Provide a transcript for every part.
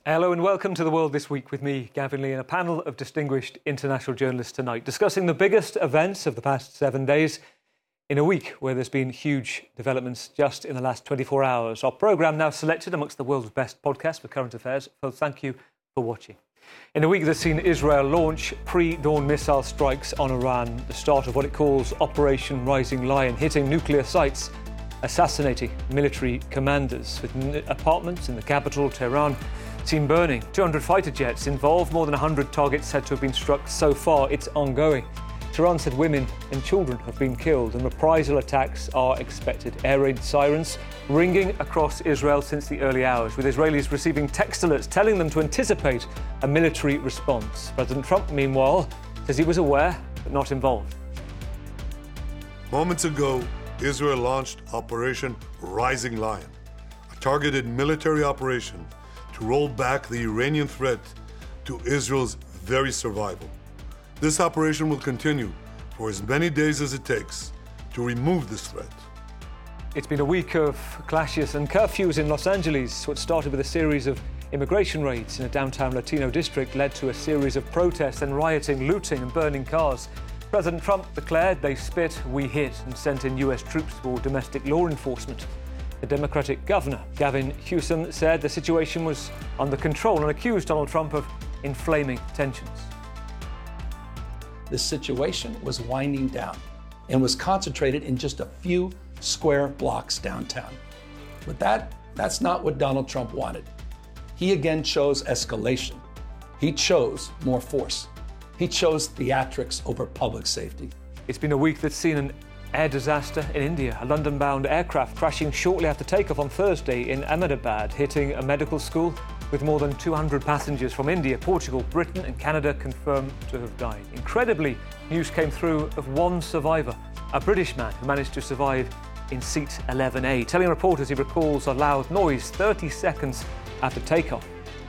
Hello and welcome to The World This Week with me, Gavin Lee, and a panel of distinguished international journalists tonight discussing the biggest events of the past 7 days in a week where there's been huge developments just in the last 24 hours. Our programme now selected amongst the world's best podcasts for current affairs, so thank you for watching. In a week that's seen Israel launch pre-dawn missile strikes on Iran, the start of what it calls Operation Rising Lion, hitting nuclear sites, assassinating military commanders, with apartments in the capital, Tehran, seen burning. 200 fighter jets involved, more than 100 targets said to have been struck so far. It's ongoing. Tehran said women and children have been killed and reprisal attacks are expected. Air raid sirens ringing across Israel since the early hours, with Israelis receiving text alerts telling them to anticipate a military response. President Trump, meanwhile, says he was aware but not involved. Moments ago, Israel launched Operation Rising Lion, a targeted military operation to roll back the Iranian threat to Israel's very survival. This operation will continue for as many days as it takes to remove this threat. It's been a week of clashes and curfews in Los Angeles. What started with a series of immigration raids in a downtown Latino district led to a series of protests and rioting, looting and burning cars. President Trump declared they spit, we hit, and sent in US troops for domestic law enforcement. The Democratic governor, Gavin Newsom, said the situation was under control and accused Donald Trump of inflaming tensions. The situation was winding down and was concentrated in just a few square blocks downtown. But that's not what Donald Trump wanted. He again chose escalation. He chose more force. He chose theatrics over public safety. It's been a week that's seen an air disaster in India, a London-bound aircraft crashing shortly after takeoff on Thursday in Ahmedabad, hitting a medical school with more than 200 passengers from India, Portugal, Britain and Canada confirmed to have died. Incredibly, news came through of one survivor, a British man who managed to survive in seat 11A, telling reporters he recalls a loud noise 30 seconds after takeoff.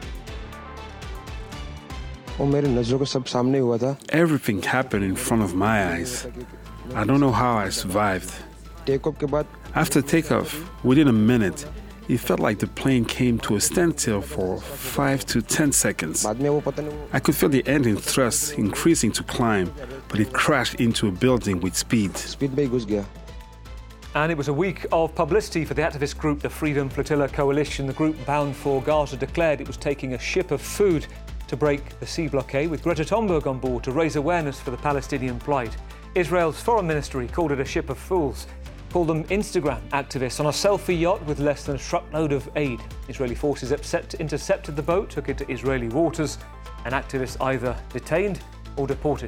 Everything happened in front of my eyes. I don't know how I survived. After takeoff, within a minute, it felt like the plane came to a standstill for 5 to 10 seconds. I could feel the engine thrust increasing to climb, but it crashed into a building with speed. And it was a week of publicity for the activist group, the Freedom Flotilla Coalition. The group bound for Gaza declared it was taking a ship of food to break the sea blockade, with Greta Thunberg on board to raise awareness for the Palestinian plight. Israel's foreign ministry called it a ship of fools, called them Instagram activists on a selfie yacht with less than a truckload of aid. Israeli forces intercepted the boat, took it to Israeli waters, and activists either detained or deported.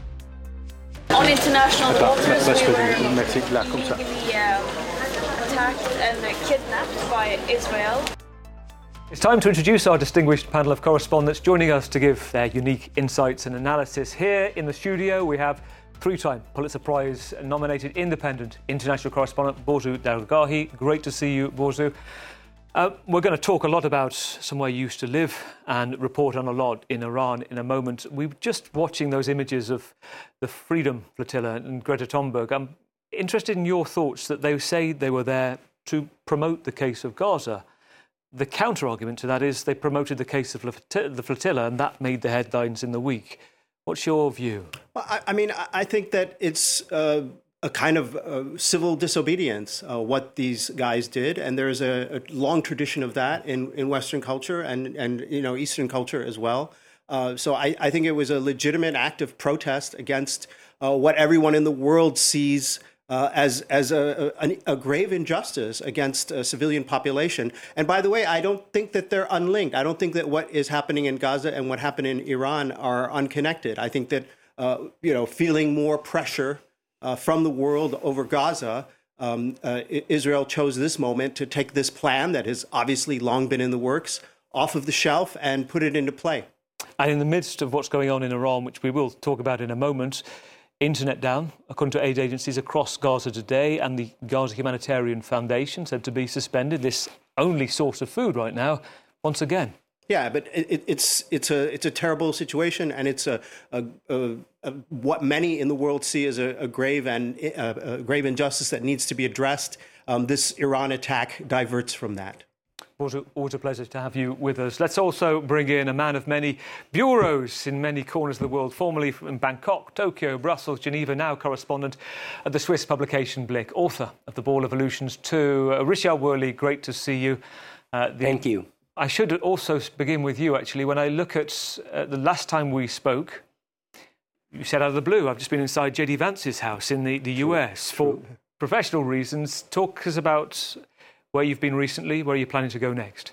On international waters, we were illegally attacked and kidnapped by Israel. It's time to introduce our distinguished panel of correspondents joining us to give their unique insights and analysis. Here in the studio, we have three-time Pulitzer Prize nominated independent international correspondent Borzou Dargahi. Great to see you, Borzou. We're going to talk a lot about somewhere you used to live and report on a lot in Iran in a moment. We were just watching those images of the Freedom Flotilla and Greta Thunberg. I'm interested in your thoughts that they say they were there to promote the case of Gaza. The counter-argument to that is they promoted the case of the flotilla and that made the headlines in the week. What's your view? Well, I think that it's a kind of civil disobedience, what these guys did. And there's a long tradition of that in Western culture and Eastern culture as well. So I think it was a legitimate act of protest against what everyone in the world sees as a grave injustice against a civilian population. And by the way, I don't think that they're unlinked. I don't think that what is happening in Gaza and what happened in Iran are unconnected. I think that, feeling more pressure from the world over Gaza, Israel chose this moment to take this plan that has obviously long been in the works off of the shelf and put it into play. And in the midst of what's going on in Iran, which we will talk about in a moment, internet down, according to aid agencies across Gaza today, and the Gaza Humanitarian Foundation said to be suspended, this only source of food right now, once again. Yeah, but it's a terrible situation, and it's what many in the world see as a grave injustice that needs to be addressed. This Iran attack diverts from that. Always a pleasure to have you with us. Let's also bring in a man of many bureaus in many corners of the world, formerly from Bangkok, Tokyo, Brussels, Geneva, now correspondent at the Swiss publication Blick, author of The Ball of Illusions 2. Richard Worley, great to see you. Thank you. I should also begin with you, actually. When I look at the last time we spoke, you said out of the blue, I've just been inside J.D. Vance's house in the US for professional reasons. Talk us about where you've been recently, where are you planning to go next?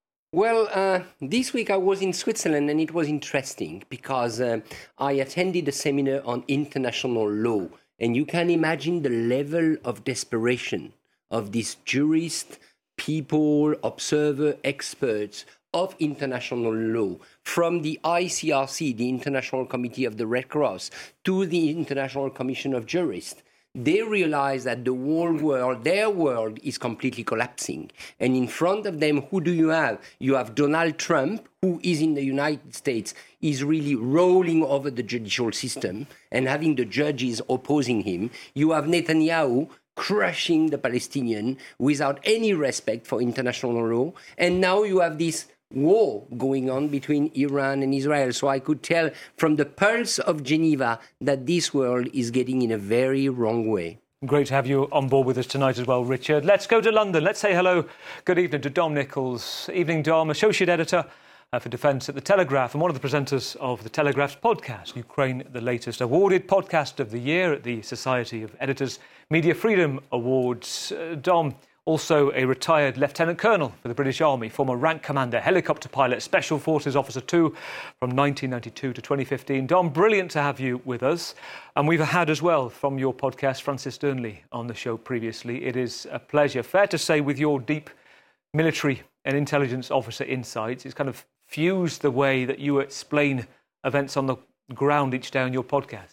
Well, this week I was in Switzerland, and it was interesting because I attended a seminar on international law, and you can imagine the level of desperation of these jurists, people, observer, experts of international law, from the ICRC, the International Committee of the Red Cross, to the International Commission of Jurists. They realize that the whole world, their world, is completely collapsing. And in front of them, who do you have? You have Donald Trump, who is in the United States, is really rolling over the judicial system and having the judges opposing him. You have Netanyahu crushing the Palestinian without any respect for international law. And now you have this war going on between Iran and Israel. So I could tell from the pulse of Geneva that this world is getting in a very wrong way. Great to have you on board with us tonight as well, Richard. Let's go to London. Let's say hello, good evening to Dom Nichols. Evening, Dom, Associate Editor for Defence at The Telegraph and one of the presenters of The Telegraph's podcast, Ukraine the Latest, awarded Podcast of the Year at the Society of Editors Media Freedom Awards. Dom, also a retired Lieutenant Colonel for the British Army, former rank commander, helicopter pilot, Special Forces Officer 2 from 1992 to 2015. Dom, brilliant to have you with us. And we've had as well from your podcast, Francis Dearnley, on the show previously. It is a pleasure. Fair to say, with your deep military and intelligence officer insights, it's kind of fused the way that you explain events on the ground each day on your podcast.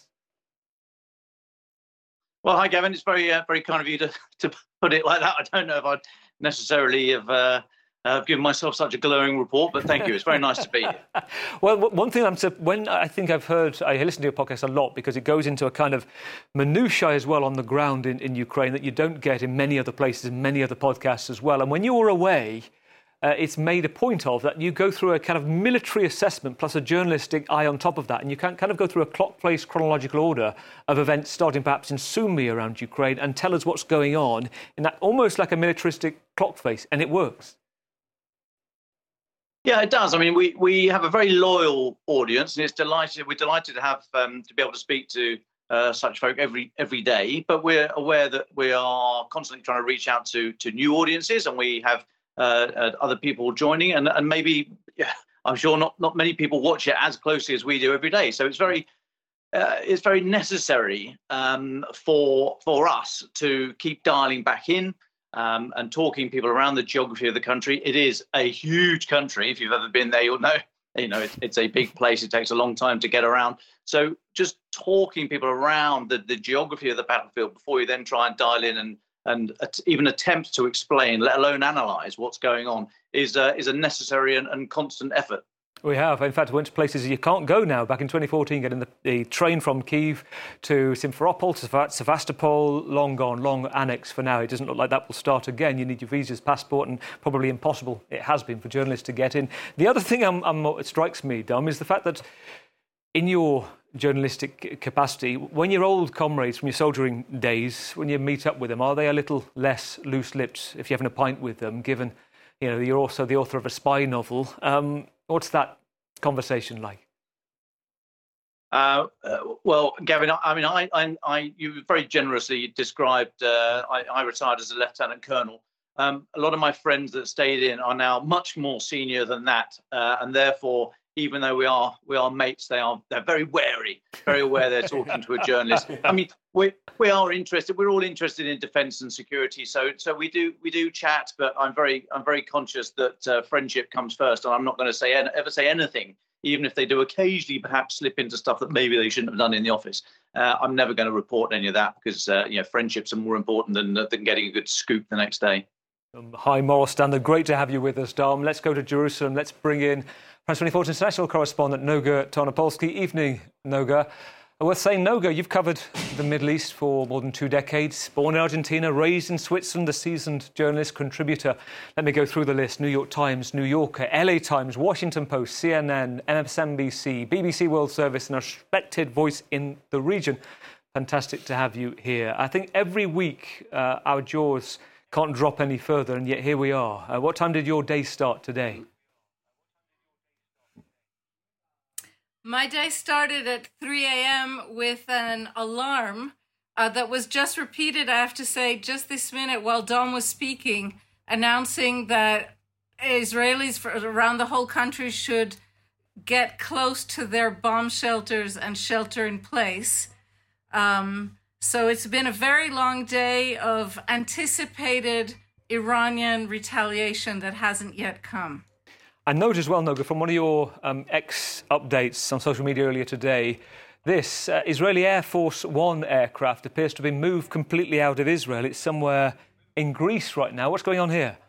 Well, hi, Gavin. It's very kind of you to put it like that. I don't know if I'd necessarily have given myself such a glowing report, but thank you. It's very nice to be here. Well, one thing when I think I listen to your podcast a lot because it goes into a kind of minutiae as well on the ground in Ukraine that you don't get in many other places, in many other podcasts as well. And when you were away, it's made a point of that you go through a kind of military assessment plus a journalistic eye on top of that, and you can kind of go through a clock-place chronological order of events starting perhaps in Sumy around Ukraine and tell us what's going on in that almost like a militaristic clock face, and it works. Yeah, it does. I mean, we have a very loyal audience, and we're delighted to have to be able to speak to such folk every day. But we're aware that we are constantly trying to reach out to new audiences, and we have other people joining, and maybe I'm sure not many people watch it as closely as we do every day. So it's very necessary for us to keep dialing back in and talking people around the geography of the country. It is a huge country. If you've ever been there, you'll know. It's a big place. It takes a long time to get around. So just talking people around the geography of the battlefield before you then try and dial in and even attempt to explain, let alone analyse what's going on, is a necessary and constant effort. We have. In fact, went to places you can't go now. Back in 2014, getting the train from Kyiv to Simferopol, to Sevastopol, long gone, long annex for now. It doesn't look like that will start again. You need your visas, passport, and probably impossible, it has been, for journalists to get in. The other thing it strikes me, Dom, is the fact that in your journalistic capacity, when your old comrades from your soldiering days, when you meet up with them, are they a little less loose-lipped if you're having a pint with them, given you're also the author of a spy novel? What's that conversation like? Well, Gavin, you very generously described, I retired as a lieutenant colonel. A lot of my friends that stayed in are now much more senior than that, and therefore, even though we are mates, they're very wary, very aware they're talking to a journalist. I mean, we are interested. We're all interested in defence and security, so we do chat. But I'm very conscious that friendship comes first, and I'm not going to ever say anything, even if they do occasionally perhaps slip into stuff that maybe they shouldn't have done in the office. I'm never going to report any of that because friendships are more important than getting a good scoop the next day. High moral standard. Great to have you with us, Dom. Let's go to Jerusalem. Let's bring in France 24's international correspondent, Noga Tarnopolsky. Evening, Noga. Worth saying, Noga, you've covered the Middle East for more than 2 decades. Born in Argentina, raised in Switzerland, a seasoned journalist, contributor. Let me go through the list. New York Times, New Yorker, LA Times, Washington Post, CNN, MSNBC, BBC World Service, and a respected voice in the region. Fantastic to have you here. I think every week our jaws can't drop any further, and yet here we are. What time did your day start today? My day started at 3 a.m. with an alarm that was just repeated, I have to say, just this minute while Dom was speaking, announcing that Israelis around the whole country should get close to their bomb shelters and shelter in place. So it's been a very long day of anticipated Iranian retaliation that hasn't yet come. I note as well, Noga, from one of your updates on social media earlier today, this Israeli Air Force One aircraft appears to be moved completely out of Israel. It's somewhere in Greece right now. What's going on here?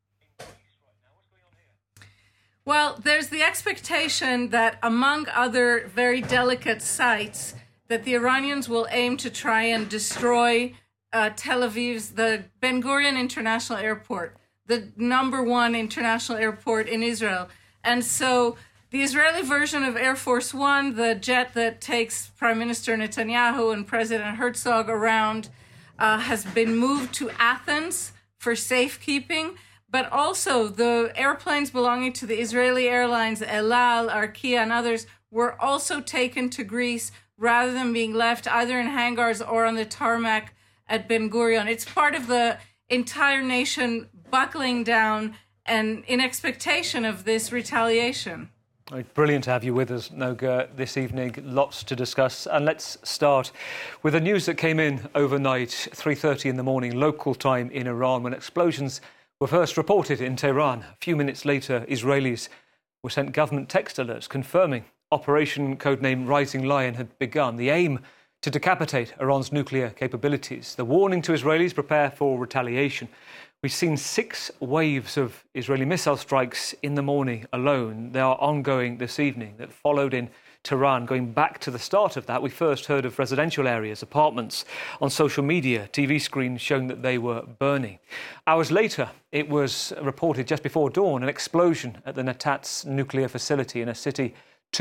Well, there's the expectation that, among other very delicate sites, that the Iranians will aim to try and destroy Tel Aviv's, the Ben Gurion International Airport, the number one international airport in Israel. And so the Israeli version of Air Force One, the jet that takes Prime Minister Netanyahu and President Herzog around, has been moved to Athens for safekeeping. But also the airplanes belonging to the Israeli airlines, El Al, Arkia, and others, were also taken to Greece rather than being left either in hangars or on the tarmac at Ben Gurion. It's part of the entire nation buckling down and in expectation of this retaliation. Brilliant to have you with us, Noga, this evening. Lots to discuss. And let's start with the news that came in overnight, 3:30 in the morning, local time in Iran, when explosions were first reported in Tehran. A few minutes later, Israelis were sent government text alerts confirming Operation codename Rising Lion had begun. The aim to decapitate Iran's nuclear capabilities. The warning to Israelis: prepare for retaliation. We've seen 6 waves of Israeli missile strikes in the morning alone. They are ongoing this evening that followed in Tehran. Going back to the start of that, we first heard of residential areas, apartments, on social media, TV screens showing that they were burning. Hours later, it was reported just before dawn, an explosion at the Natanz nuclear facility in a city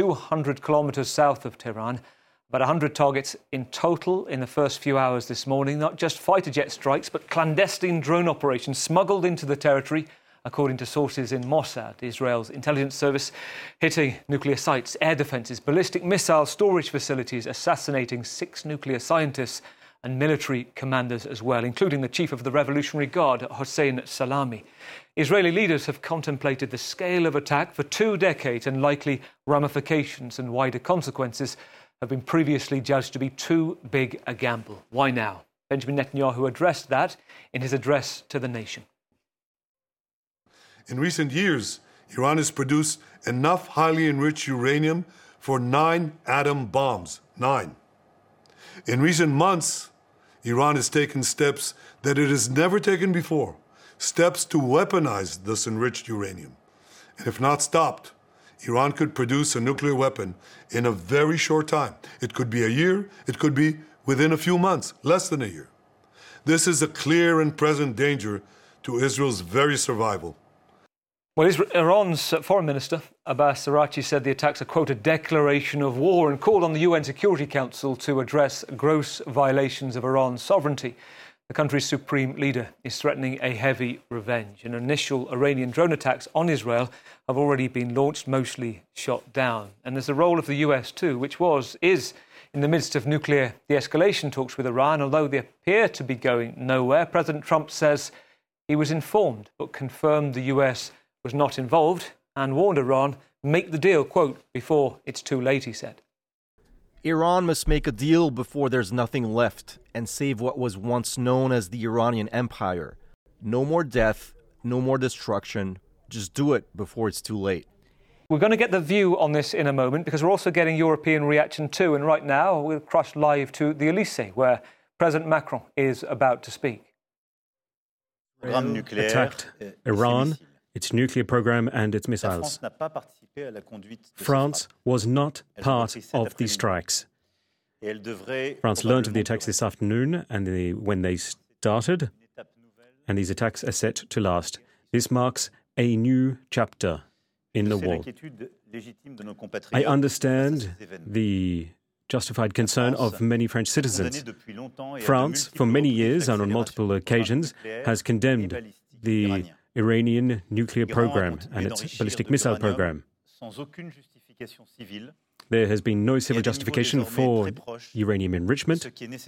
200 kilometers south of Tehran. About 100 targets in total in the first few hours this morning. Not just fighter jet strikes, but clandestine drone operations smuggled into the territory, according to sources in Mossad, Israel's intelligence service, hitting nuclear sites, air defences, ballistic missile storage facilities, assassinating 6 nuclear scientists and military commanders as well, including the chief of the Revolutionary Guard, Hossein Salami. Israeli leaders have contemplated the scale of attack for 2 decades, and likely ramifications and wider consequences have been previously judged to be too big a gamble. Why now? Benjamin Netanyahu addressed that in his address to the nation. In recent years, Iran has produced enough highly enriched uranium for 9 atom bombs. 9. In recent months, Iran has taken steps that it has never taken before, steps to weaponize this enriched uranium. And if not stopped, Iran could produce a nuclear weapon in a very short time. It could be a year, it could be within a few months, less than a year. This is a clear and present danger to Israel's very survival. Well, Iran's foreign minister, Abbas Araghchi, said the attacks are, quote, a declaration of war, and called on the UN Security Council to address gross violations of Iran's sovereignty. The country's supreme leader is threatening a heavy revenge. And initial Iranian drone attacks on Israel have already been launched, mostly shot down. And there's the role of the US too, which is in the midst of nuclear de-escalation talks with Iran. Although they appear to be going nowhere, President Trump says he was informed but confirmed the US was not involved and warned Iran, make the deal, quote, before it's too late, he said. Iran must make a deal before there's nothing left and save what was once known as the Iranian Empire. No more death, no more destruction. Just do it before it's too late. We're going to get the view on this in a moment because we're also getting European reaction too. And right now, we'll crush live to the Elysee, where President Macron is about to speak. Attacked Iran, its nuclear program and its missiles. France was not part of these strikes. France learned of the attacks this afternoon and when they started, and these attacks are set to last. This marks a new chapter in the war. I understand the justified concern of many French citizens. France, for many years and on multiple occasions, has condemned the Iranian nuclear program and its ballistic missile program. There has been no civil justification for uranium enrichment,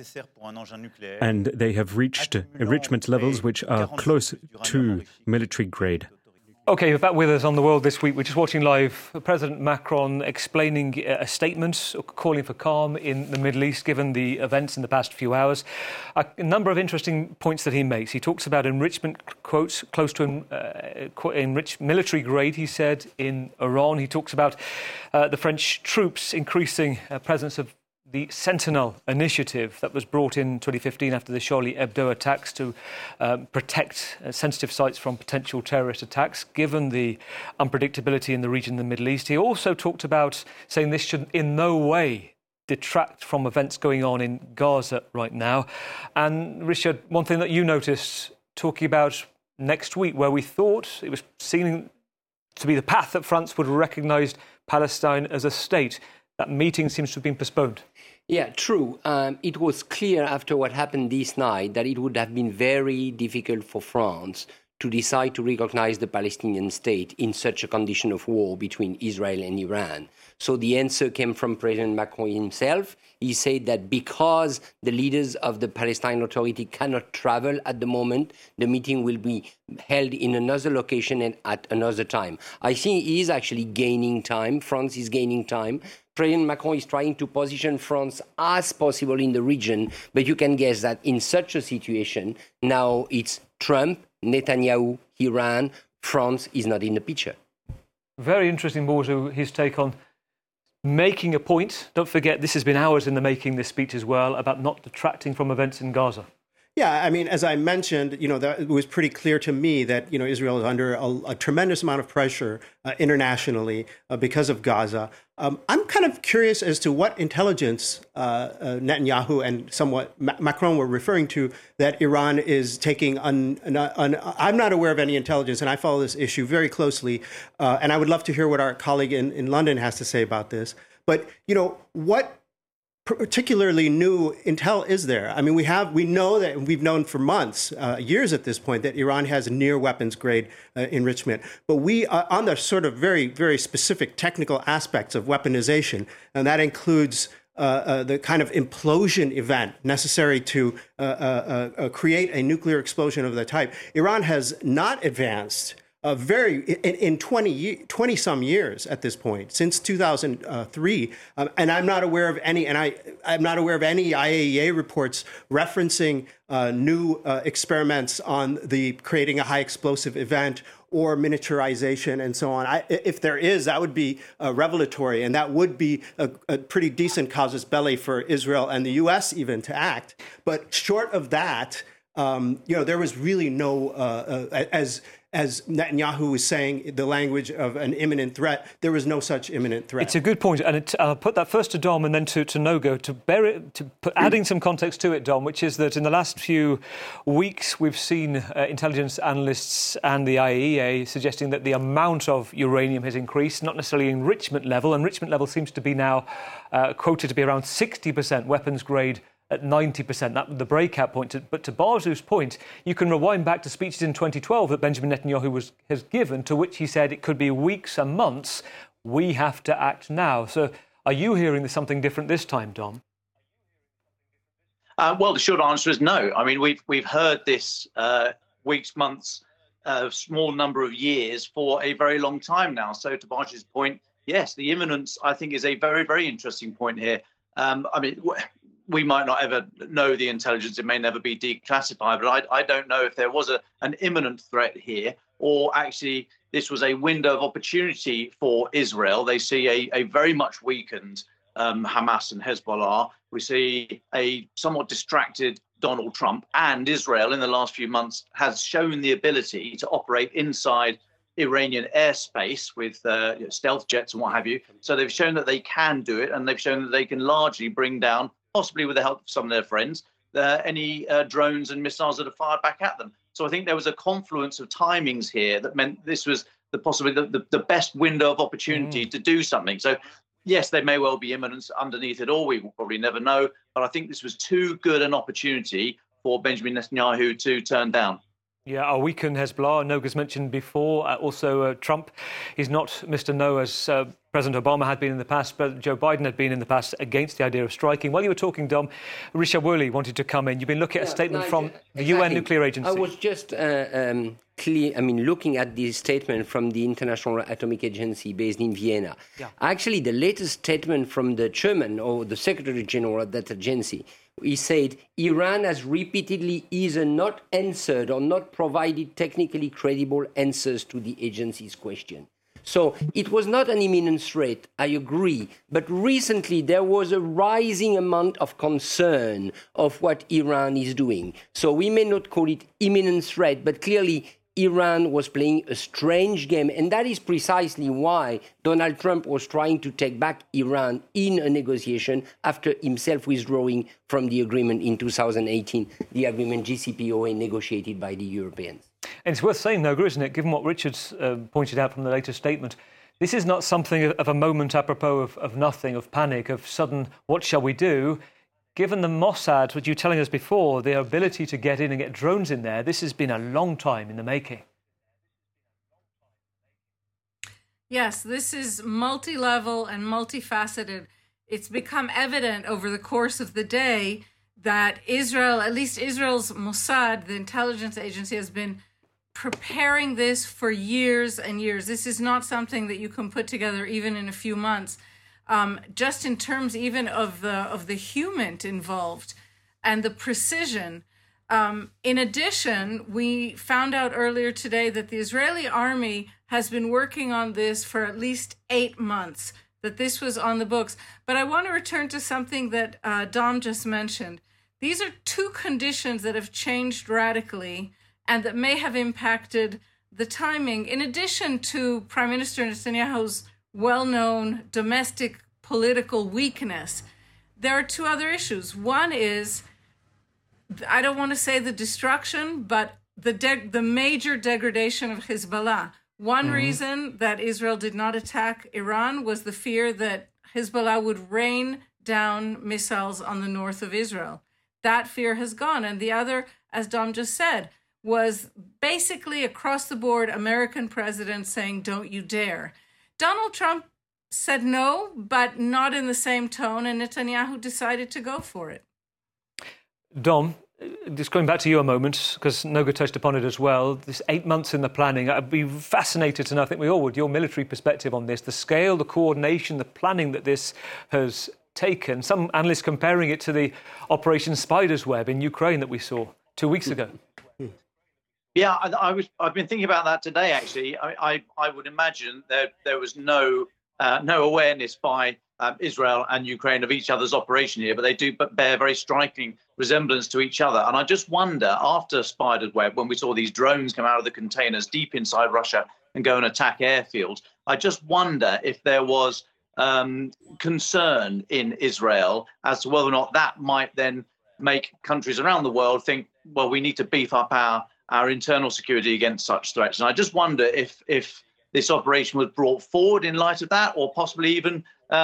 and they have reached enrichment levels which are close to military grade. OK, you're back with us on The World This Week. We're just watching live President Macron explaining a statement calling for calm in the Middle East, given the events in the past few hours. A number of interesting points that he makes. He talks about enrichment, quotes, close to enriched military grade, he said, in Iran. He talks about the French troops increasing presence of the Sentinel initiative that was brought in 2015 after the Charlie Hebdo attacks to protect sensitive sites from potential terrorist attacks, given the unpredictability in the region in the Middle East. He also talked about saying this should in no way detract from events going on in Gaza right now. And Richard, one thing that you noticed, talking about next week, where we thought it was seen to be the path that France would recognise Palestine as a state, that meeting seems to have been postponed. Yeah, true. It was clear after what happened this night that it would have been very difficult for France to decide to recognize the Palestinian state in such a condition of war between Israel and Iran. So the answer came from President Macron himself. He said that because the leaders of the Palestine Authority cannot travel at the moment, the meeting will be held in another location and at another time. I think he is actually gaining time. France is gaining time. President Macron is trying to position France as possible in the region, but you can guess that in such a situation, now it's Trump, Netanyahu, Iran, France is not in the picture. Very interesting, Bourgeois, his take on making a point. Don't forget, this has been hours in the making, this speech as well, about not detracting from events in Gaza. Yeah, I mean, as I mentioned, that it was pretty clear to me that, Israel is under a tremendous amount of pressure internationally because of Gaza. I'm kind of curious as to what intelligence Netanyahu and somewhat Macron were referring to that Iran is taking. I'm not aware of any intelligence, and I follow this issue very closely. And I would love to hear what our colleague in London has to say about this. But, what particularly new intel is there? I mean, we know that we've known for months, years at this point, that Iran has near weapons grade enrichment. But we are on the sort of very, very specific technical aspects of weaponization, and that includes the kind of implosion event necessary to create a nuclear explosion of the type. Iran has not advanced in 20 some years at this point, since 2003, and I'm not aware of any. And I'm not aware of any IAEA reports referencing new experiments on the creating a high explosive event or miniaturization and so on. If there is, that would be revelatory, and that would be a pretty decent casus belli for Israel and the U.S. even to act. But short of that, there was really no as Netanyahu was saying, the language of an imminent threat, there was no such imminent threat. It's a good point, and I'll put that first to Dom and then to Nogo, adding some context to it, Dom, which is that in the last few weeks we've seen intelligence analysts and the IAEA suggesting that the amount of uranium has increased, not necessarily enrichment level. Enrichment level seems to be now quoted to be around 60% weapons grade, at 90%, that the breakout point. But to Barzu's point, you can rewind back to speeches in 2012 that Benjamin Netanyahu has given, to which he said it could be weeks and months. We have to act now. So are you hearing something different this time, Dom? Well, the short answer is no. I mean, we've heard this weeks, months, small number of years for a very long time now. So to Barzu's point, yes, the imminence, I think, is a very, very interesting point here. I mean, we might not ever know the intelligence. It may never be declassified, but I don't know if there was an imminent threat here, or actually this was a window of opportunity for Israel. They see a very much weakened Hamas and Hezbollah. We see a somewhat distracted Donald Trump, and Israel in the last few months has shown the ability to operate inside Iranian airspace with stealth jets and what have you. So they've shown that they can do it, and they've shown that they can largely bring down possibly with the help of some of their friends, any drones and missiles that are fired back at them. So I think there was a confluence of timings here that meant this was possibly the best window of opportunity to do something. So yes, there may well be imminence underneath it all. We will probably never know. But I think this was too good an opportunity for Benjamin Netanyahu to turn down. Yeah, our weaken Hezbollah. Noga's mentioned before. Also, Trump is not Mr. No, as President Obama had been in the past, but Joe Biden had been in the past against the idea of striking. While you were talking, Dom, Richard Worley wanted to come in. You've been looking at a statement from the UN Nuclear Agency. I was just looking at this statement from the International Atomic Agency based in Vienna. Yeah. Actually, the latest statement from the chairman or the Secretary General of that agency, he said Iran has repeatedly either not answered or not provided technically credible answers to the agency's question. So it was not an imminent threat, I agree. But recently there was a rising amount of concern of what Iran is doing. So we may not call it imminent threat, but clearly Iran was playing a strange game. And that is precisely why Donald Trump was trying to take back Iran in a negotiation after himself withdrawing from the agreement in 2018, the agreement JCPOA negotiated by the Europeans. And it's worth saying, Noga, isn't it, given what Richard's pointed out from the latest statement, this is not something of a moment apropos of nothing, of panic, of sudden, what shall we do? Given the Mossad, what you were telling us before, their ability to get in and get drones in there, this has been a long time in the making. Yes, this is multi-level and multifaceted. It's become evident over the course of the day that Israel, at least Israel's Mossad, the intelligence agency, has been preparing this for years and years. This is not something that you can put together even in a few months. Just in terms even of the human involved and the precision. In addition, we found out earlier today that the Israeli army has been working on this for at least 8 months, that this was on the books. But I want to return to something that Dom just mentioned. These are two conditions that have changed radically and that may have impacted the timing. In addition to Prime Minister Netanyahu's well-known domestic political weakness, there are two other issues. One is, I don't want to say the destruction, but the major degradation of Hezbollah. One reason that Israel did not attack Iran was the fear that Hezbollah would rain down missiles on the north of Israel. That fear has gone. And the other, as Dom just said, was basically across the board American presidents saying, don't you dare. Donald Trump said no, but not in the same tone, and Netanyahu decided to go for it. Dom, just going back to you a moment, because Noga touched upon it as well, this 8 months in the planning, I'd be fascinated to know, I think we all would, your military perspective on this, the scale, the coordination, the planning that this has taken. Some analysts comparing it to the Operation Spider's Web in Ukraine that we saw 2 weeks ago. Yeah, I've been thinking about that today, actually. I would imagine that there was no awareness by Israel and Ukraine of each other's operation here, but they do bear very striking resemblance to each other. And I just wonder, after Spider's Web, when we saw these drones come out of the containers deep inside Russia and go and attack airfields, I just wonder if there was concern in Israel as to whether or not that might then make countries around the world think, well, we need to beef up our internal security against such threats. And I just wonder if this operation was brought forward in light of that, or possibly even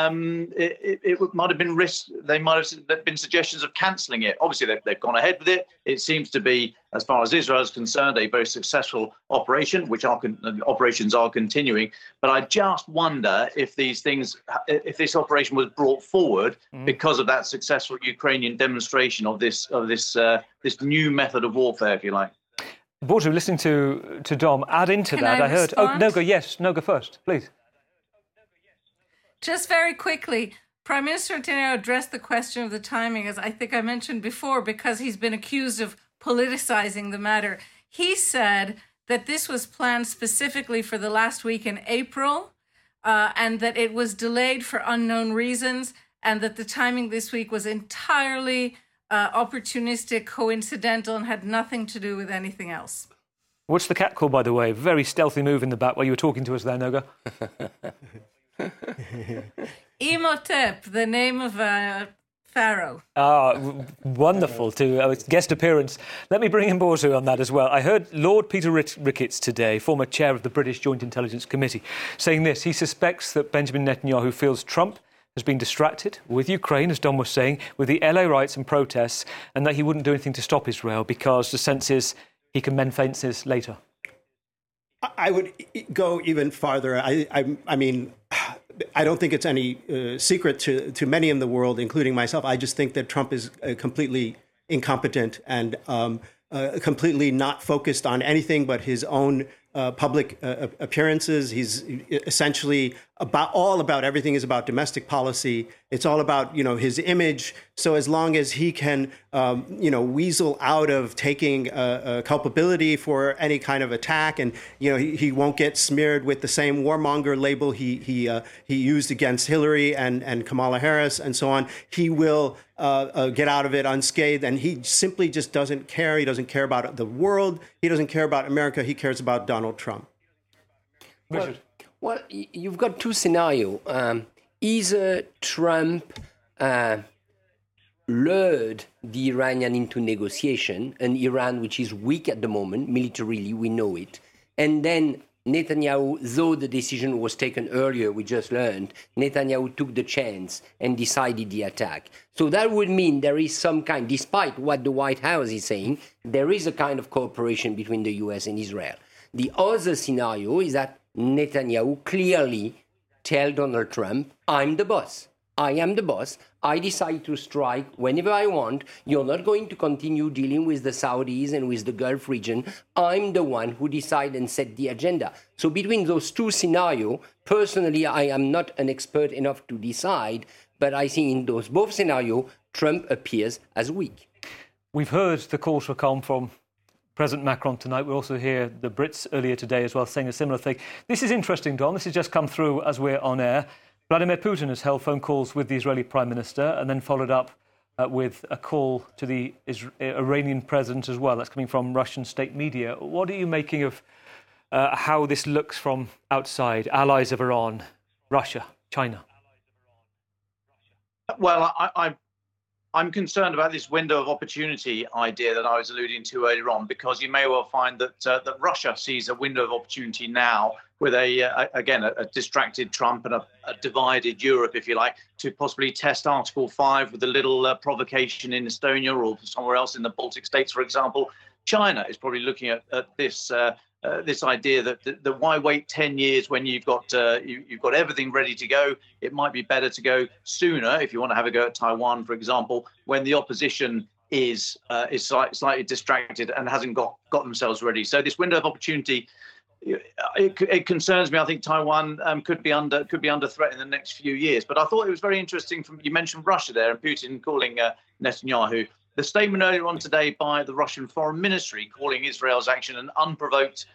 it might have been risk. They might have been suggestions of cancelling it. Obviously, they've gone ahead with it. It seems to be, as far as Israel is concerned, a very successful operation, which operations are continuing. But I just wonder if this operation was brought forward because of that successful Ukrainian demonstration of this new method of warfare, if you like. Borja, listening to Dom, add into that, I heard... Oh, Noga, yes. Noga first, please. Just very quickly, Prime Minister Netanyahu addressed the question of the timing, as I think I mentioned before, because he's been accused of politicizing the matter. He said that this was planned specifically for the last week in April, and that it was delayed for unknown reasons, and that the timing this week was entirely opportunistic, coincidental, and had nothing to do with anything else. What's the cat call, by the way? Very stealthy move in the back while you were talking to us there, Noga. Imhotep, the name of a Pharaoh. Wonderful to guest appearance. Let me bring in Bozu on that as well. I heard Lord Peter Ricketts today, former chair of the British Joint Intelligence Committee, saying this. He suspects that Benjamin Netanyahu feels Trump has been distracted with Ukraine, as Don was saying, with the LA riots and protests, and that he wouldn't do anything to stop Israel because the sense is he can mend fences later. I would go even farther. I mean, I don't think it's any secret to many in the world, including myself. I just think that Trump is completely incompetent and completely not focused on anything but his own public appearances. He's essentially all about everything is about domestic policy. It's all about, his image. So as long as he can, weasel out of taking culpability for any kind of attack, and he won't get smeared with the same warmonger label he used against Hillary and Kamala Harris and so on, he will get out of it unscathed. And he simply just doesn't care. He doesn't care about the world. He doesn't care about America. He cares about Donald Trump. Well, you've got two scenarios. Either Trump lured the Iranian into negotiation, and Iran, which is weak at the moment, militarily, we know it. And then Netanyahu, though the decision was taken earlier, we just learned, Netanyahu took the chance and decided the attack. So that would mean there is some kind, despite what the White House is saying, there is a kind of cooperation between the US and Israel. The other scenario is that Netanyahu clearly tell Donald Trump, I'm the boss. I am the boss. I decide to strike whenever I want. You're not going to continue dealing with the Saudis and with the Gulf region. I'm the one who decide and set the agenda. So between those two scenarios, personally, I am not an expert enough to decide, but I think in those both scenarios, Trump appears as weak. We've heard the calls for calm from President Macron tonight. We also hear the Brits earlier today as well saying a similar thing. This is interesting, Don. This has just come through as we're on air. Vladimir Putin has held phone calls with the Israeli Prime Minister and then followed up with a call to the Iranian president as well. That's coming from Russian state media. What are you making of how this looks from outside? Allies of Iran, Russia, China? Well, I'm concerned about this window of opportunity idea that I was alluding to earlier on, because you may well find that Russia sees a window of opportunity now with a distracted Trump and a divided Europe, if you like, to possibly test Article 5 with a little provocation in Estonia or somewhere else in the Baltic states, for example. China is probably looking at this idea that why wait 10 years when you've got everything ready to go? It might be better to go sooner if you want to have a go at Taiwan, for example, when the opposition is slightly distracted and hasn't got themselves ready. So this window of opportunity, it concerns me. I think Taiwan could be under threat in the next few years. But I thought it was very interesting. You mentioned Russia there and Putin calling Netanyahu. The statement earlier on today by the Russian Foreign Ministry calling Israel's action an unprovoked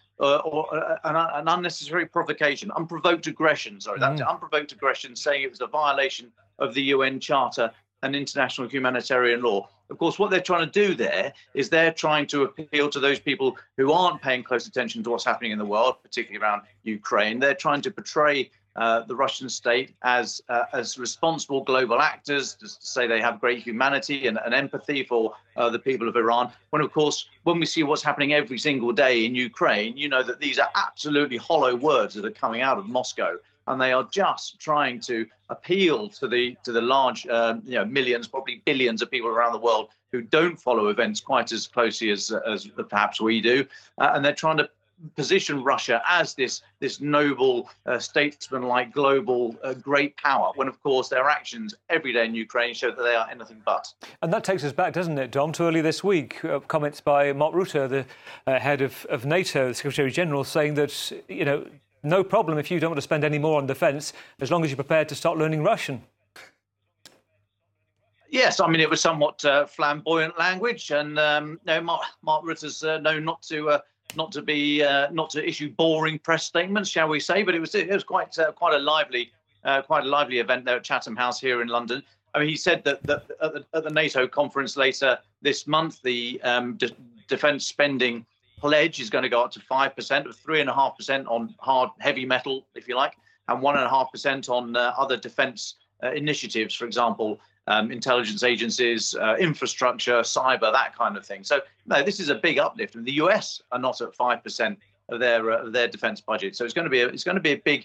an unnecessary provocation, unprovoked aggression. Sorry, that's unprovoked aggression, saying it was a violation of the UN Charter and international humanitarian law. Of course, what they're trying to do there is they're trying to appeal to those people who aren't paying close attention to what's happening in the world, particularly around Ukraine. They're trying to portray the Russian state as responsible global actors, just to say they have great humanity and empathy for the people of Iran. When, of course, when we see what's happening every single day in Ukraine, you know that these are absolutely hollow words that are coming out of Moscow. And they are just trying to appeal to the large, millions, probably billions of people around the world who don't follow events quite as closely as perhaps we do. And they're trying to position Russia as this noble, statesman-like global great power, when, of course, their actions every day in Ukraine show that they are anything but. And that takes us back, doesn't it, Dom, to earlier this week, comments by Mark Rutte, the head of NATO, the Secretary-General, saying that, no problem if you don't want to spend any more on defence, as long as you're prepared to start learning Russian. Yes, I mean, it was somewhat flamboyant language, and Mark Rutte's known not to issue boring press statements, shall we say? But it was quite a lively event there at Chatham House here in London. I mean, he said that at the NATO conference later this month, the defence spending pledge is going to go up to 5%, of 3.5% on heavy metal, if you like, and 1.5% on other defence initiatives, for example. intelligence agencies, infrastructure, cyber, that kind of thing. So no, this is a big uplift. And the US are not at 5% of their defence budget, so it's going to be a big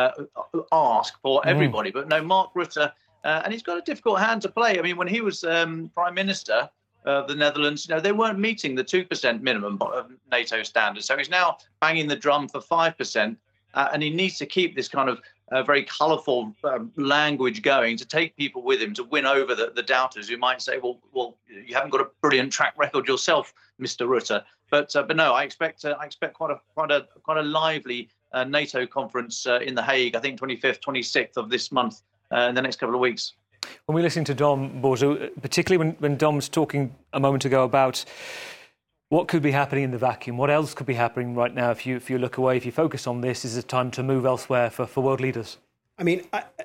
ask for everybody. But no, Mark Rutte, and he's got a difficult hand to play. I mean, when he was Prime Minister of the Netherlands, they weren't meeting the 2% minimum of NATO standards. So he's now banging the drum for 5%, and he needs to keep this kind of very colourful language going to take people with him to win over the doubters who might say, well, you haven't got a brilliant track record yourself, Mr. Rutte. But no, I expect quite a lively NATO conference in The Hague. I think 25th, 26th of this month, in the next couple of weeks. When we listen to Dom Bourzoux, particularly when Dom's talking a moment ago about what could be happening in the vacuum, what else could be happening right now if you look away, if you focus on this, is it time to move elsewhere for world leaders? I mean,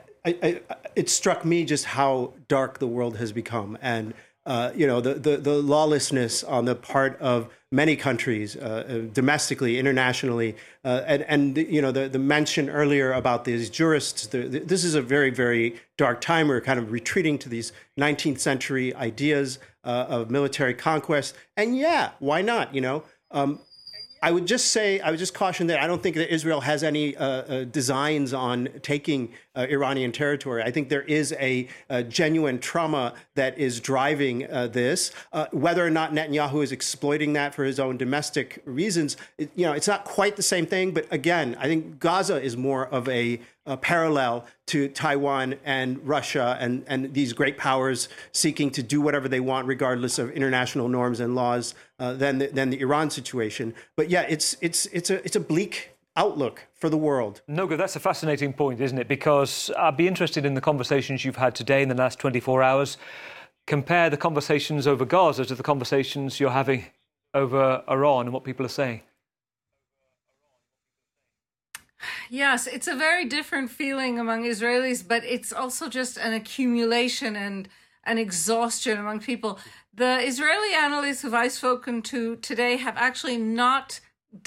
it struck me just how dark the world has become, and the lawlessness on the part of many countries, domestically, internationally, and the mention earlier about these jurists. This is a very, very dark time. We're kind of retreating to these 19th century ideas of military conquest. And yeah, why not? I would just caution that I don't think that Israel has any designs on taking Iranian territory. I think there is a genuine trauma that is driving this. Whether or not Netanyahu is exploiting that for his own domestic reasons, it's not quite the same thing. But again, I think Gaza is more of a parallel to Taiwan and Russia and these great powers seeking to do whatever they want, regardless of international norms and laws, than the Iran situation. But yeah, it's a bleak outlook for the world. Noga, that's a fascinating point, isn't it? Because I'd be interested in the conversations you've had today in the last 24 hours. Compare the conversations over Gaza to the conversations you're having over Iran and what people are saying. Yes, it's a very different feeling among Israelis, but it's also just an accumulation and an exhaustion among people. The Israeli analysts who I've spoken to today have actually not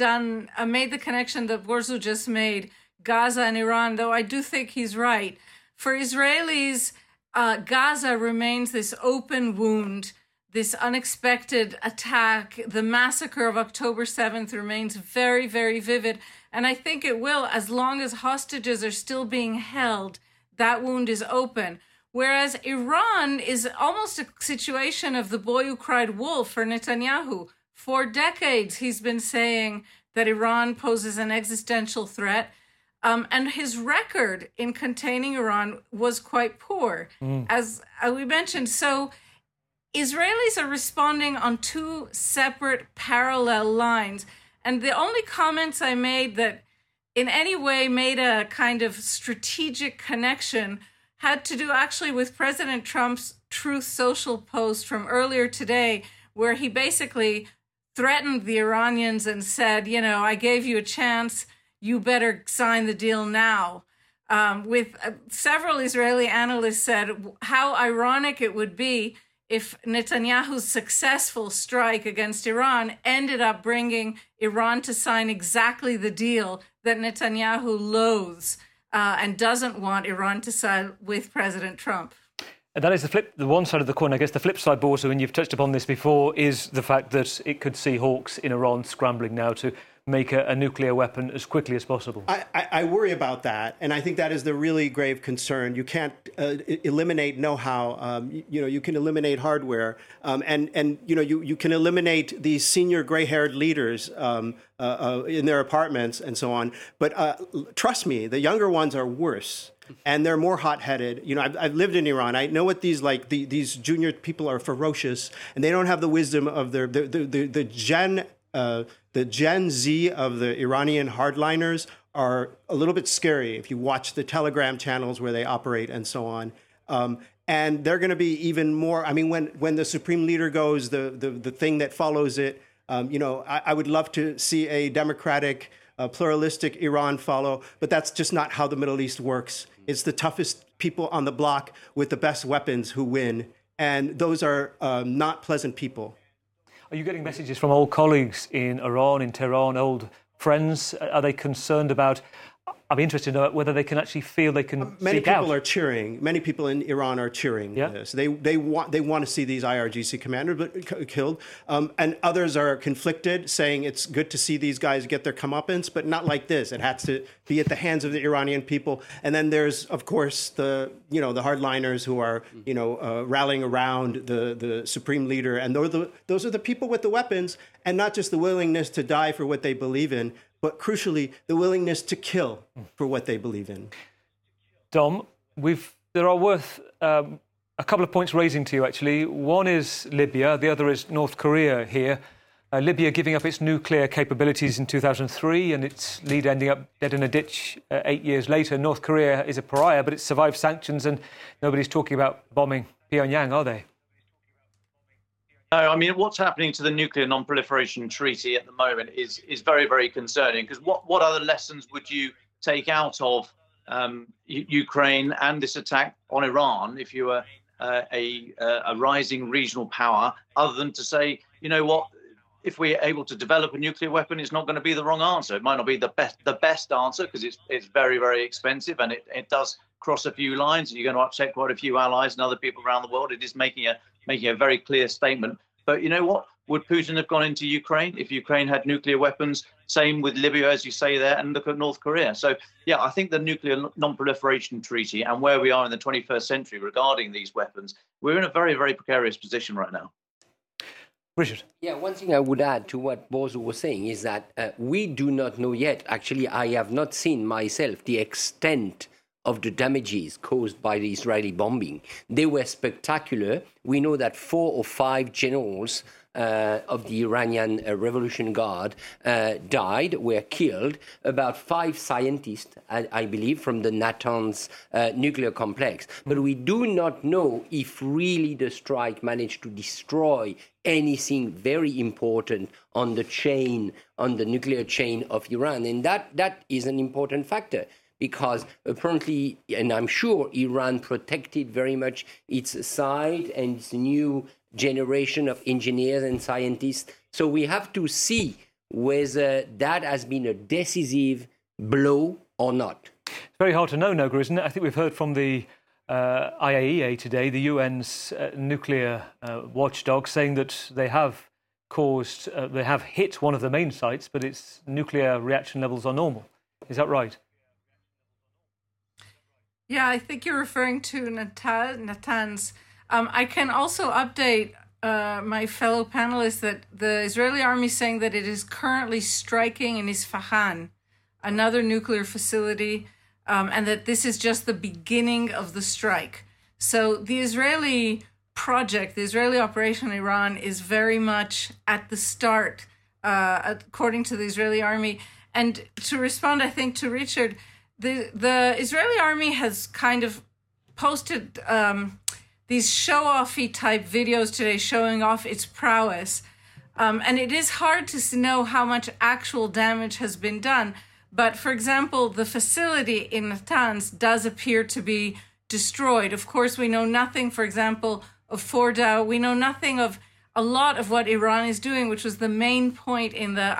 made the connection that Bourzoux just made, Gaza and Iran, though I do think he's right. For Israelis, Gaza remains this open wound, this unexpected attack. The massacre of October 7th remains very, very vivid. And I think it will, as long as hostages are still being held, that wound is open. Whereas Iran is almost a situation of the boy who cried wolf for Netanyahu. For decades, he's been saying that Iran poses an existential threat. And his record in containing Iran was quite poor, as we mentioned. So Israelis are responding on two separate parallel lines. And the only comments I made that in any way made a kind of strategic connection had to do actually with President Trump's Truth Social post from earlier today, where he basically threatened the Iranians and said, I gave you a chance, you better sign the deal now. With several Israeli analysts said how ironic it would be if Netanyahu's successful strike against Iran ended up bringing Iran to sign exactly the deal that Netanyahu loathes and doesn't want Iran to sign with President Trump. And that is the one side of the coin. I guess the flip side, Bourzoux, and you've touched upon this before, is the fact that it could see hawks in Iran scrambling now to make a nuclear weapon as quickly as possible. I worry about that, and I think that is the really grave concern. You can't eliminate know-how. You can eliminate hardware, and you can eliminate these senior gray-haired leaders in their apartments and so on. But trust me, the younger ones are worse. And they're more hot-headed. I've lived in Iran. I know what these junior people are ferocious, and they don't have the wisdom of the Gen Z of the Iranian hardliners are a little bit scary if you watch the Telegram channels where they operate and so on. And they're going to be even more. I mean, when the supreme leader goes, the thing that follows it. I would love to see a democratic, pluralistic Iran follow, but that's just not how the Middle East works. It's the toughest people on the block with the best weapons who win, and those are not pleasant people. Are you getting messages from old colleagues in Iran, in Tehran, old friends? Are they concerned about I'd be interested to know whether they can actually feel they can Many speak out. people are cheering. Many people in Iran are cheering this. They want to see these IRGC commanders killed, and others are conflicted, saying it's good to see these guys get their comeuppance, but not like this. It has to be at the hands of the Iranian people. And then there's, of course, the hardliners who are rallying around the supreme leader, and those are the people with the weapons, and not just the willingness to die for what they believe in, but crucially, the willingness to kill for what they believe in. Dom, there are worth a couple of points raising to you, actually. One is Libya, the other is North Korea here. Libya giving up its nuclear capabilities in 2003 and its leader ending up dead in a ditch 8 years later. North Korea is a pariah, but it survived sanctions and nobody's talking about bombing Pyongyang, are they? No, I mean, what's happening to the Nuclear Non-Proliferation Treaty at the moment is very, very concerning, because what other lessons would you take out of Ukraine and this attack on Iran if you were a rising regional power, other than to say, you know what, if we're able to develop a nuclear weapon, it's not going to be the wrong answer. It might not be the best answer, because it's very, very expensive, and it does cross a few lines. You're going to upset quite a few allies and other people around the world. It is making a very clear statement. But you know what? Would Putin have gone into Ukraine if Ukraine had nuclear weapons? Same with Libya, as you say there, and look at North Korea. So, yeah, I think the Nuclear Non-Proliferation Treaty and where we are in the 21st century regarding these weapons, we're in a very, very precarious position right now. Richard? Yeah, one thing I would add to what Bozo was saying is that we do not know yet. Actually, I have not seen myself the extent of the damages caused by the Israeli bombing. They were spectacular. We know that 4 or 5 generals of the Iranian Revolution Guard died, were killed. About 5 scientists, I believe, from the Natanz nuclear complex. But we do not know if really the strike managed to destroy anything very important on the nuclear chain of Iran. And that is an important factor, because apparently, and I'm sure, Iran protected very much its side and its new generation of engineers and scientists. So we have to see whether that has been a decisive blow or not. It's very hard to know, Noga, isn't it? I think we've heard from the IAEA today, the UN's nuclear watchdog, saying that they have hit one of the main sites, but its nuclear reaction levels are normal. Is that right? Yeah, I think you're referring to Natanz. I can also update my fellow panelists that the Israeli army is saying that it is currently striking in Isfahan, another nuclear facility, and that this is just the beginning of the strike. So the Israeli project, the Israeli operation in Iran, is very much at the start, according to the Israeli army. And to respond, I think, to Richard, the Israeli army has kind of posted these show-offy type videos today showing off its prowess. And it is hard to know how much actual damage has been done. But, for example, the facility in Natanz does appear to be destroyed. Of course, we know nothing, for example, of Fordow. We know nothing of a lot of what Iran is doing, which was the main point in the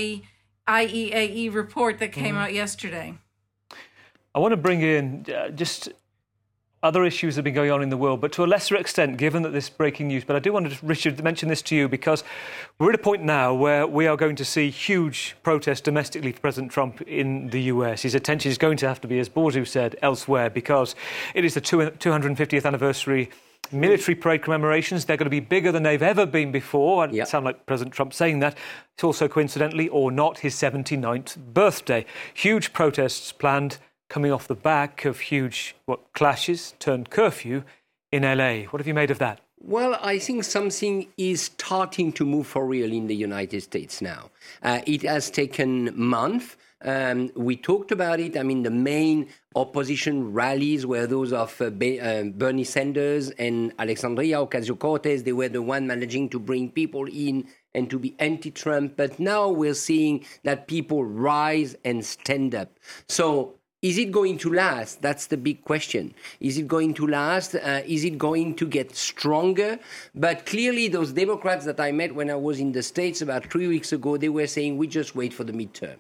IAEA report that came out yesterday. I want to bring in just other issues that have been going on in the world, but to a lesser extent, given that this breaking news. But I do want to, Richard, mention this to you, because we're at a point now where we are going to see huge protests domestically for President Trump in the US. His attention is going to have to be, as Bozu said, elsewhere, because it is the 250th anniversary military parade commemorations. They're going to be bigger than they've ever been before. And it sounds like President Trump saying that. It's also, coincidentally or not, his 79th birthday. Huge protests planned, coming off the back of huge clashes turned curfew in LA. What have you made of that? Well, I think something is starting to move for real in the United States now. It has taken months. We talked about it. I mean, the main opposition rallies were those of Bernie Sanders and Alexandria Ocasio-Cortez. They were the one managing to bring people in and to be anti-Trump. But now we're seeing that people rise and stand up. So is it going to last? That's the big question. Is it going to last? Is it going to get stronger? But clearly those Democrats that I met when I was in the States about 3 weeks ago, they were saying, we just wait for the midterm.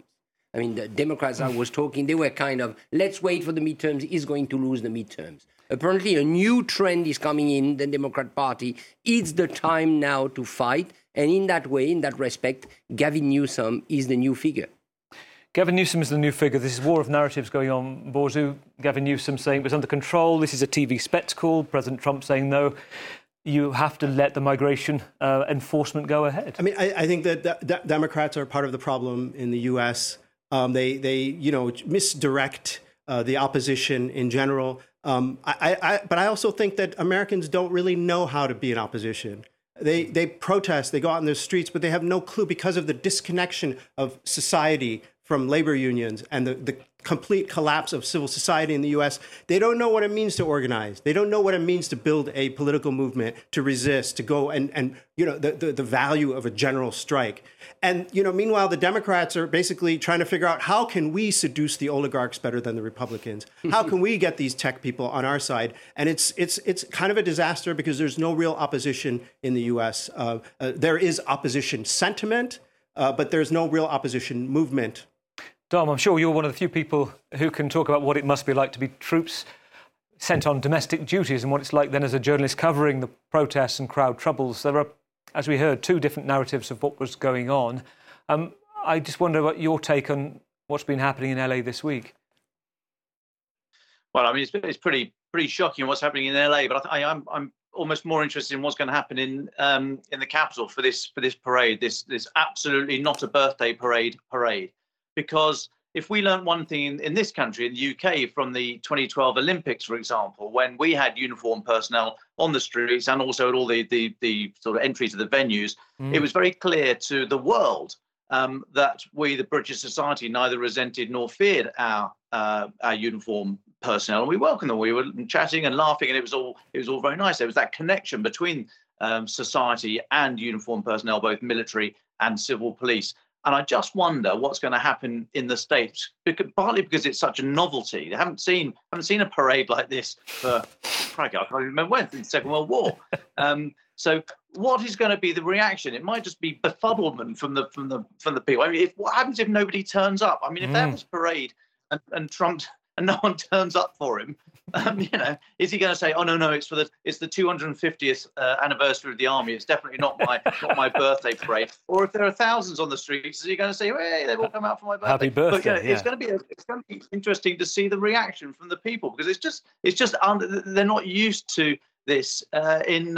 I mean, the Democrats I was talking, they were kind of, let's wait for the midterms, he's going to lose the midterms. Apparently, a new trend is coming in the Democrat Party. It's the time now to fight. And in that way, in that respect, Gavin Newsom is the new figure. Gavin Newsom is the new figure. This is war of narratives going on. Borzou, Gavin Newsom saying it was under control. This is a TV spectacle. President Trump saying no. You have to let the migration enforcement go ahead. I mean, I think that Democrats are part of the problem in the U.S. They misdirect the opposition in general. But I also think that Americans don't really know how to be an opposition. They protest, they go out in the streets, but they have no clue because of the disconnection of society from labor unions and the complete collapse of civil society in the U.S. They don't know what it means to organize. They don't know what it means to build a political movement, to resist, to go and the value of a general strike. And, meanwhile, the Democrats are basically trying to figure out how can we seduce the oligarchs better than the Republicans? How can we get these tech people on our side? And it's kind of a disaster because there's no real opposition in the U.S. There is opposition sentiment, but there's no real opposition movement. Dom, I'm sure you're one of the few people who can talk about what it must be like to be troops sent on domestic duties and what it's like then as a journalist covering the protests and crowd troubles. There are, as we heard, two different narratives of what was going on. I just wonder what your take on what's been happening in LA this week. Well, I mean, it's pretty shocking what's happening in LA, but I'm almost more interested in what's going to happen in the capital for this parade. This absolutely not a birthday parade. Because if we learned one thing in this country, in the UK, from the 2012 Olympics, for example, when we had uniformed personnel on the streets and also at all the sort of entry to the venues, it was very clear to the world that we, the British society, neither resented nor feared our uniformed personnel, and we welcomed them. We were chatting and laughing, and it was all very nice. There was that connection between society and uniformed personnel, both military and civil police. And I just wonder what's going to happen in the States, partly because it's such a novelty. I haven't seen a parade like this for, I can't remember when, in the Second World War. So what is going to be the reaction? It might just be befuddlement from the people. I mean, what happens if nobody turns up? I mean, if there was a parade and Trump and no one turns up for him, is he going to say, "Oh no, it's the 250th anniversary of the army. It's definitely not my birthday parade"? Or if there are thousands on the streets, is he going to say, "Hey, they've all come out for my birthday"? Happy birthday! But, it's going to be interesting to see the reaction from the people, because it's just they're not used to this in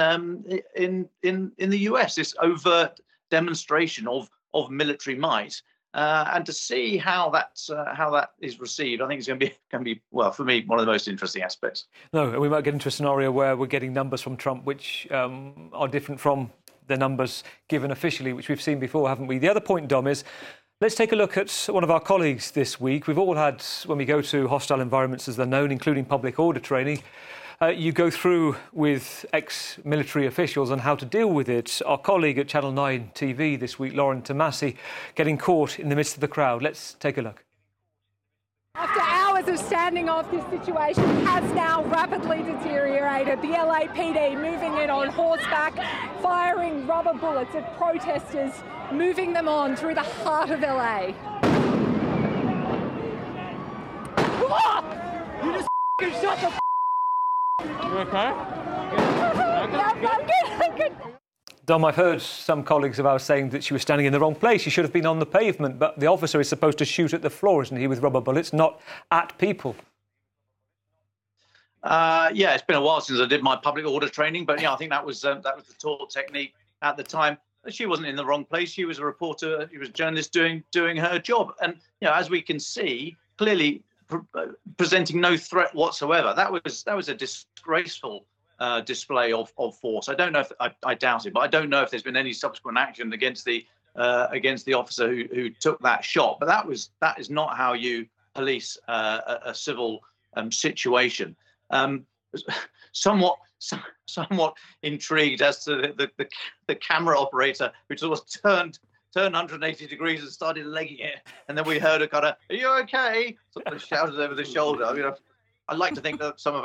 the US. This overt demonstration of military might. And to see how that is received, I think it's going to be well, for me, one of the most interesting aspects. No, we might get into a scenario where we're getting numbers from Trump which are different from the numbers given officially, which we've seen before, haven't we? The other point, Dom, is let's take a look at one of our colleagues this week. We've all had, when we go to hostile environments, as they're known, including public order training, you go through with ex-military officials on how to deal with it. Our colleague at Channel 9 TV this week, Lauren Tomasi, getting caught in the midst of the crowd. Let's take a look. After hours of standing off, this situation has now rapidly deteriorated. The LAPD moving in on horseback, firing rubber bullets at protesters, moving them on through the heart of LA. You just shut the You okay? I'm good. Dom, I've heard some colleagues of ours saying that she was standing in the wrong place. She should have been on the pavement, but the officer is supposed to shoot at the floor, isn't he, with rubber bullets, not at people? Yeah, it's been a while since I did my public order training, but yeah, I think that was the taught technique at the time. She wasn't in the wrong place. She was a reporter. She was a journalist doing her job, and as we can see, clearly presenting no threat whatsoever. That was a disgraceful display of force. I don't know if I doubt it, but I don't know if there's been any subsequent action against the officer who took that shot. But that is not how you police a civil situation. Somewhat intrigued as to the camera operator who sort of turned 180 degrees and started legging it, and then we heard a kind of "Are you okay?" sort of shouted over the shoulder. I mean, I like to think that some of our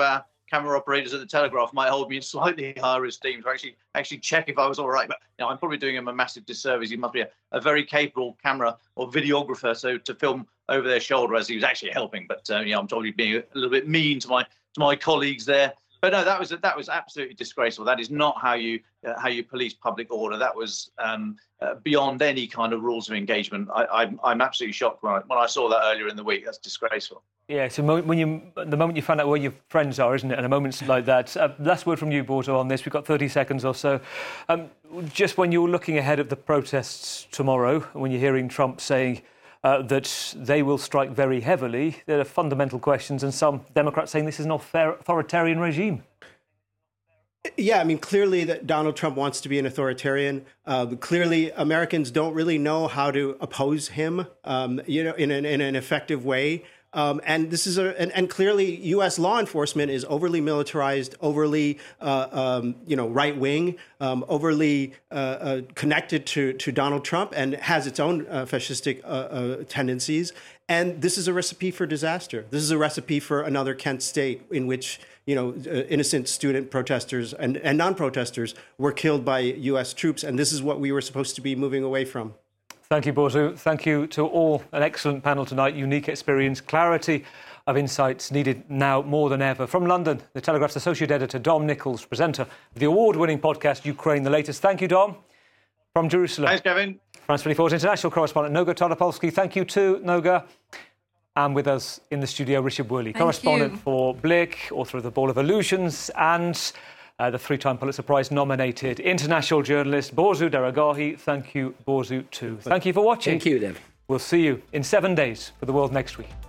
camera operators at the Telegraph might hold me in slightly higher esteem to actually check if I was all right. But I'm probably doing him a massive disservice. He must be a very capable camera or videographer, so to film over their shoulder as he was actually helping. But I'm probably being a little bit mean to my colleagues there. But no, that was absolutely disgraceful. That is not how you police public order. That was beyond any kind of rules of engagement. I'm absolutely shocked when I saw that earlier in the week. That's disgraceful. Yeah, so the moment you find out where your friends are, isn't it? And a moment like that. Last word from you, Bozo, on this. We've got 30 seconds or so. Just when you're looking ahead of the protests tomorrow, when you're hearing Trump saying that they will strike very heavily, there are fundamental questions, and some Democrats saying this is an authoritarian regime. Yeah, I mean, clearly that Donald Trump wants to be an authoritarian. Clearly, Americans don't really know how to oppose him, in an effective way. And this is and clearly, U.S. law enforcement is overly militarized, overly, right wing, overly connected to Donald Trump, and has its own fascistic tendencies. And this is a recipe for disaster. This is a recipe for another Kent state in which innocent student protesters and non-protesters were killed by U.S. troops. And this is what we were supposed to be moving away from. Thank you, Bozo. Thank you to all. An excellent panel tonight. Unique experience, clarity of insights needed now more than ever. From London, the Telegraph's Associate Editor, Dom Nichols, presenter of the award-winning podcast, Ukraine the Latest. Thank you, Dom. From Jerusalem. Thanks, Kevin. France 24's international correspondent, Noga Todopolsky. Thank you too, Noga. And with us in the studio, Richard Worley, correspondent for Blick, author of The Ball of Illusions, and the three-time Pulitzer Prize-nominated international journalist, Bozo Daragahi. Thank you, Bozo, too. Thank you for watching. Thank you, Dev. We'll see you in 7 days for The World Next Week.